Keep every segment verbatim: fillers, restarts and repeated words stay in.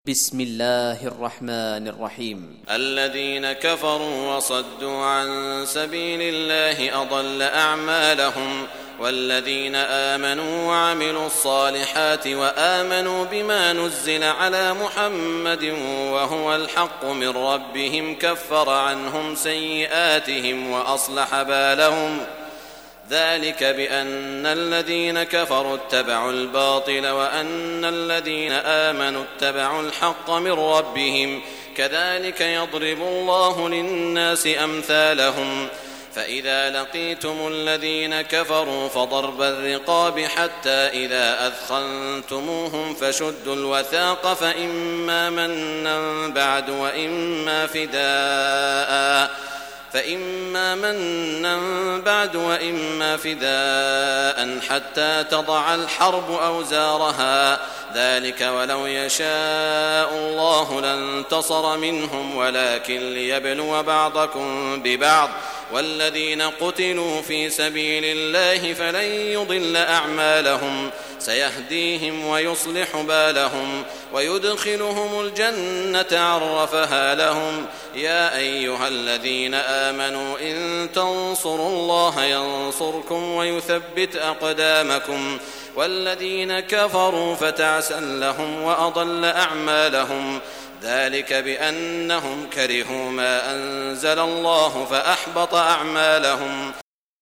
بسم الله الرحمن الرحيم. الذين كفروا وصدوا عن سبيل الله أضل أعمالهم، والذين آمنوا وعملوا الصالحات وآمنوا بما نزل على محمد وهو الحق من ربهم كفر عنهم سيئاتهم وأصلح بالهم، ذلك بأن الذين كفروا اتبعوا الباطل وأن الذين آمنوا اتبعوا الحق من ربهم، كذلك يضرب الله للناس أمثالهم. فإذا لقيتم الذين كفروا فضرب الرقاب حتى إذا أثخنتموهم فشدوا الوثاق فإما منا بعد وإما فداء فإما منا بعد وإما فداء حتى تضع الحرب أوزارها، ذلك ولو يشاء الله لانتصر منهم ولكن ليبلو بعضكم ببعض، والذين قتلوا في سبيل الله فلن يضل أعمالهم، سيهديهم ويصلح بالهم ويدخلهم الجنة عرفها لهم. يا أيها الذين آمنوا إن تنصروا الله ينصركم ويثبت أقدامكم، والذين كفروا فتعسا لهم وأضل أعمالهم، ذلك بأنهم كرهوا ما أنزل الله فأحبط أعمالهم.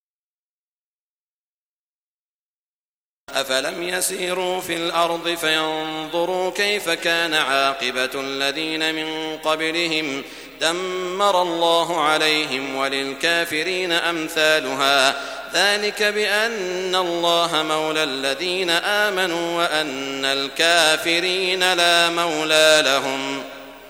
أفلم يسيروا في الأرض فينظروا كيف كان عاقبة الذين من قبلهم، دمر الله عليهم وللكافرين أمثالها، ذلك بأن الله مولى الذين آمنوا وأن الكافرين لا مولى لهم.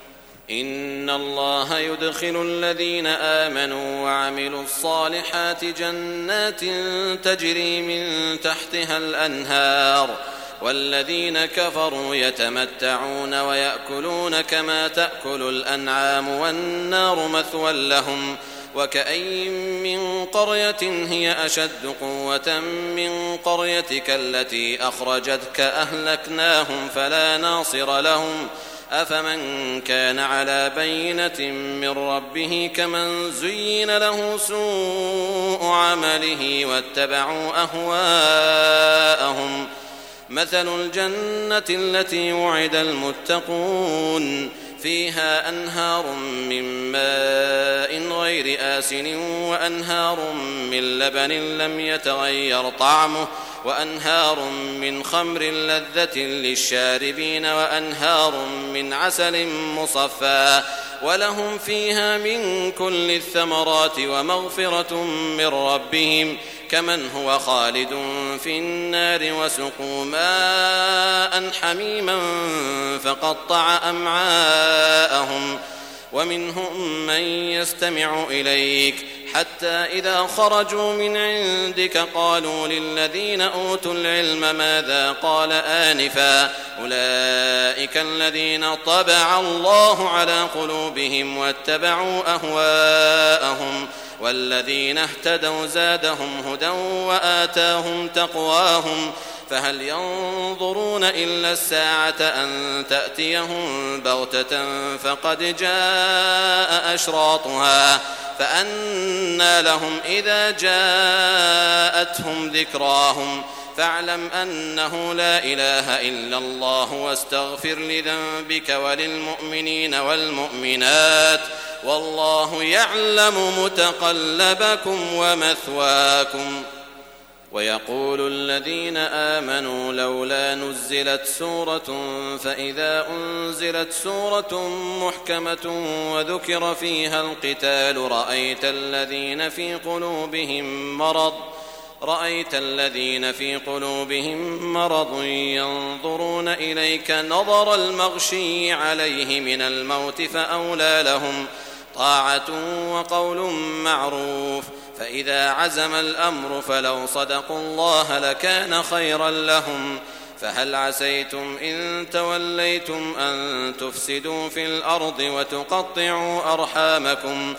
إن الله يدخل الذين آمنوا وعملوا الصالحات جنات تجري من تحتها الأنهار، والذين كفروا يتمتعون ويأكلون كما تأكل الأنعام والنار مثوى لهم. وكأي من قرية هي أشد قوة من قريتك التي أخرجتك أهلكناهم فلا ناصر لهم. أفمن كان على بينة من ربه كمن زين له سوء عمله واتبعوا أهواءهم. مثل الجنة التي وعد المتقون فيها أنهار من ماء غير آسن وأنهار من لبن لم يتغير طعمه وأنهار من خمر لذة للشاربين وأنهار من عسل مصفى، ولهم فيها من كل الثمرات ومغفرة من ربهم، كمن هو خالد في النار وسقوا ماء حميما فقطع أمعاءهم. ومنهم من يستمع إليك حتى إذا خرجوا من عندك قالوا للذين أوتوا العلم ماذا قال آنفا، أولئك الذين طبع الله على قلوبهم واتبعوا أهواءهم، والذين اهتدوا زادهم هدى وآتاهم تقواهم. فهل ينظرون إلا الساعة أن تأتيهم بغتة فقد جاء أشراطها، فأنى لهم إذا جاءتهم ذكراهم. فاعلم أنه لا إله إلا الله واستغفر لذنبك وللمؤمنين والمؤمنات، والله يعلم متقلبكم ومثواكم. ويقول الذين آمنوا لولا نزلت سورة، فإذا أنزلت سورة محكمة وذكر فيها القتال رأيت الذين في قلوبهم مرض رأيت الذين في قلوبهم مرض ينظرون إليك نظر المغشي عليه من الموت، فأولى لهم طاعة وقول معروف. فإذا عزم الأمر فلو صدقوا الله لكان خيرا لهم. فهل عسيتم إن توليتم أن تفسدوا في الأرض وتقطعوا أرحامكم،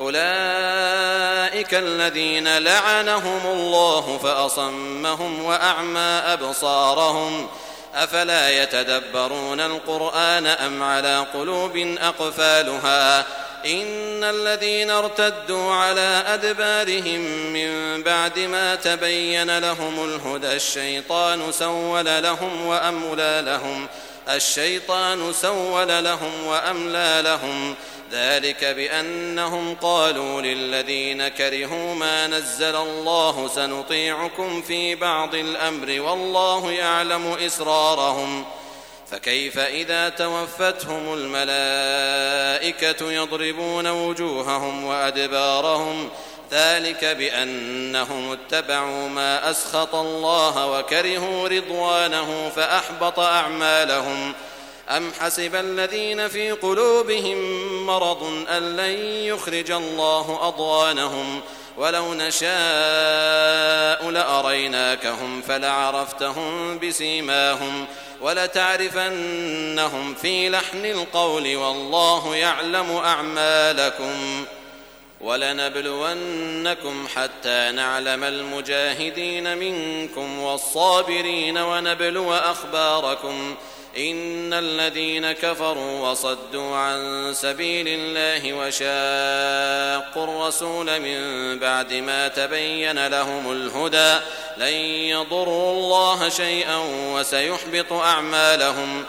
أولئك الذين لعنهم الله فأصمهم وأعمى أبصارهم، أفلا يتدبرون القرآن أم على قلوب أقفالها إن الذين ارتدوا على أدبارهم من بعد ما تبين لهم الهدى الشيطان سول لهم وأملى لهم الشيطان سول لهم وأملى لهم ذلك بأنهم قالوا للذين كرهوا ما نزل الله سنطيعكم في بعض الأمر والله يعلم إسرارهم فكيف إذا توفتهم الملائكة يضربون وجوههم وأدبارهم ذلك بأنهم اتبعوا ما أسخط الله وكرهوا رضوانه فأحبط أعمالهم أم حسب الذين في قلوبهم مرض أن لن يخرج الله أضغانهم ولو نشاء لأريناكهم فلعرفتهم بسيماهم ولتعرفنهم في لحن القول والله يعلم أعمالكم ولنبلونكم حتى نعلم المجاهدين منكم والصابرين ونبلو أخباركم إن الذين كفروا وصدوا عن سبيل الله وشاقوا الرسول من بعد ما تبين لهم الهدى لن يضروا الله شيئا وسيحبط أعمالهم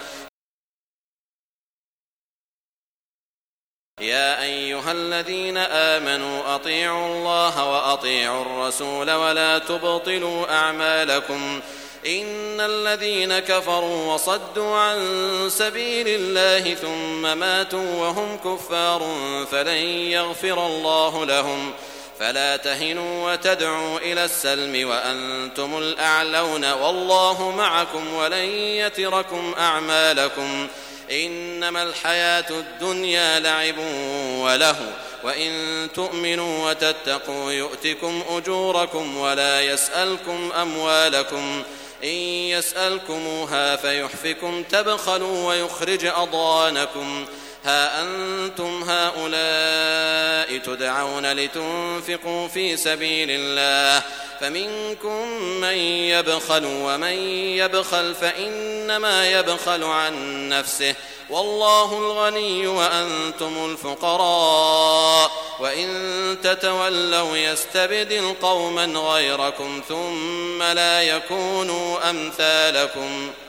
يا أيها الذين آمنوا أطيعوا الله وأطيعوا الرسول ولا تبطلوا أعمالكم إن الذين كفروا وصدوا عن سبيل الله ثم ماتوا وهم كفار فلن يغفر الله لهم فلا تهنوا وتدعوا إلى السلم وأنتم الأعلون والله معكم ولن يتركم أعمالكم إنما الحياة الدنيا لعب وله وإن تؤمنوا وتتقوا يؤتكم أجوركم ولا يسألكم أموالكم إن يسألكموها فيحفكم تبخلوا ويخرج أضغانكم ها أنتم هؤلاء تدعون لتنفقوا في سبيل الله فمنكم من يبخل ومن يبخل فإنما يبخل عن نفسه والله الغني وأنتم الفقراء وإن تتولوا يستبدل قوما غيركم ثم لا يكونوا أمثالكم